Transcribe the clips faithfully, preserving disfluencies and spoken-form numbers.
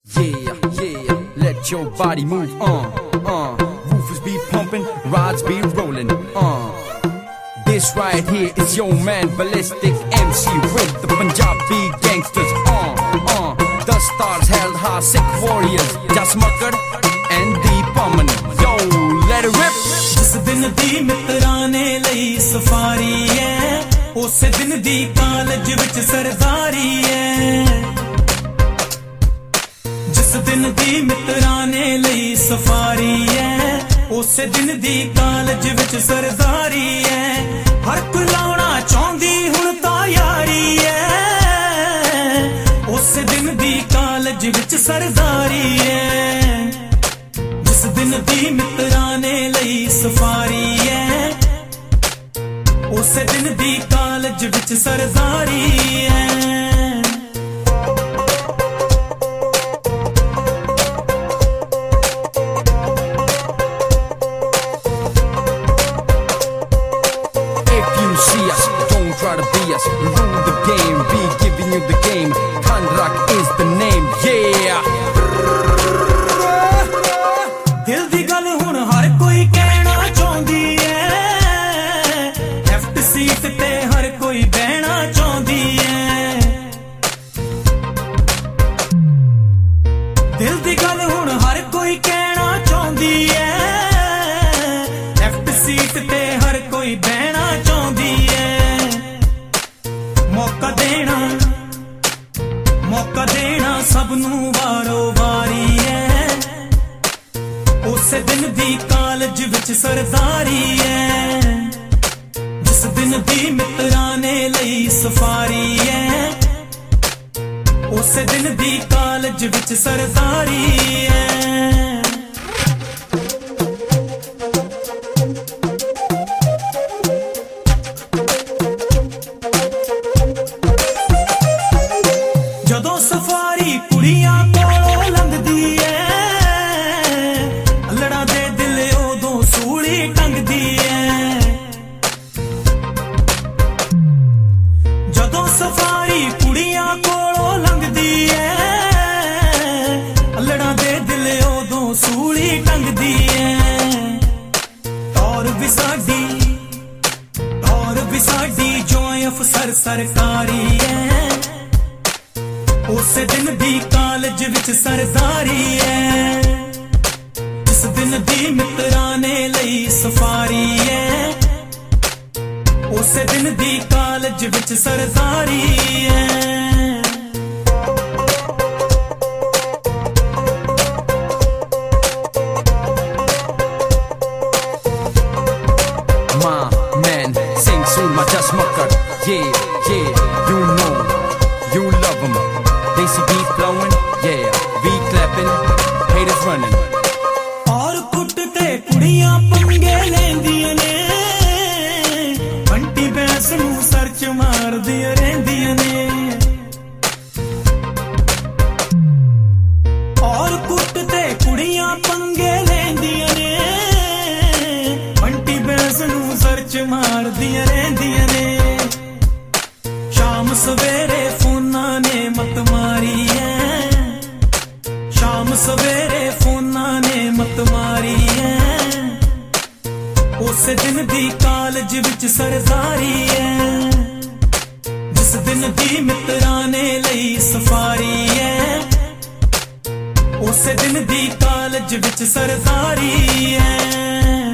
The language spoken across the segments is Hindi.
Yeah, yeah, let your body move, uh, uh Roofers be pumping, rods be rolling, uh This right here is your man Ballistic M C with the Punjabi gangsters, uh, uh The stars held high, sick warriors, Jasmakar and Deep Aman. Yo, let it rip! जिस दिन दी मित्राने लई सफारी है, उस दिन दी कॉलेज विच सरदारी है। जिस दिन दी मित्राने लई सफारी है, उस दिन दी कॉलेज विच सरदारी है। हर कोई लाउणा चाहुंदी हुण तां यारी है, उस दिन दी कॉलेज विच सरदारी है। जिस दिन दी मित्राने लई सफारी है, उस दिन दी कॉलेज विच सरदारी है। Try to be us, rule the game, be giving you the game. Khandrak is the name, yeah. दिल दी गल हुण हर कोई कहना चाहुंदी है, लेफ्ट सीट ते हर कोई बहना चाहुंदी है। दिल दी गल हुण हर कोई कहना चाहुंदी है, लेफ्ट सीट ते हर कोई बहना चाहुंदी है। मौका देना मौका देना सबनू वारो वारी है, उस दिन दी कॉलेज विच सरदारी है। जिस दिन दी मित्राने लई सफारी है, उस दिन दी कॉलेज विच सरदारी है। जदों सफारी कुड़ियां कोलों लंघदी है, लड़ा दे दिल उदों सूली टंगदी है। जदों सफारी कुड़ियां कोलों लंघदी है, लड़ा दे दिल उदों सूली टंगदी है। और भी साडी और भी साडी जो अफसर सरकारी है, उस दिन दी कॉलेज विच सरदारी है। जिस दिन दी मित्राने लई सफारी है, उस दिन दी कॉलेज विच सरदारी है। My man, sing soon, my Jasmakar. Yeah, yeah, you know, you love him. They see beat flowing, yeah, beat clapping, haters running. और कुटते कुड़ियां पंगे लेंदियां ने, बंटी बैस नू सर्च मारदियां रहंदियां ने। और कुटते कुड़ियां पंगे लेंदियां ने, बंटी बैस नू सर्च मारदियां रहंदियां ने। शाम सवेरे फोना ने मत मारी है, शाम सवेरे फोना ने मत मारी है। उस दिन दी कॉलेज विच सरदारी है। जिस दिन दी मित्राने लई सफारी है, उस दिन दी कॉलेज विच सरदारी है।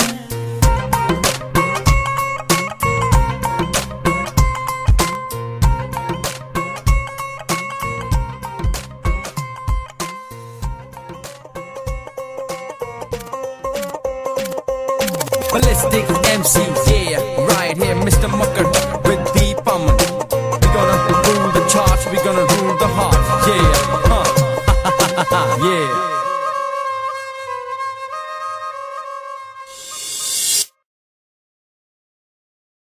Ballistic M C, yeah, right here, Mister Mucker with Deep Aman. We gonna rule the charts, we gonna rule the heart, yeah, huh, yeah.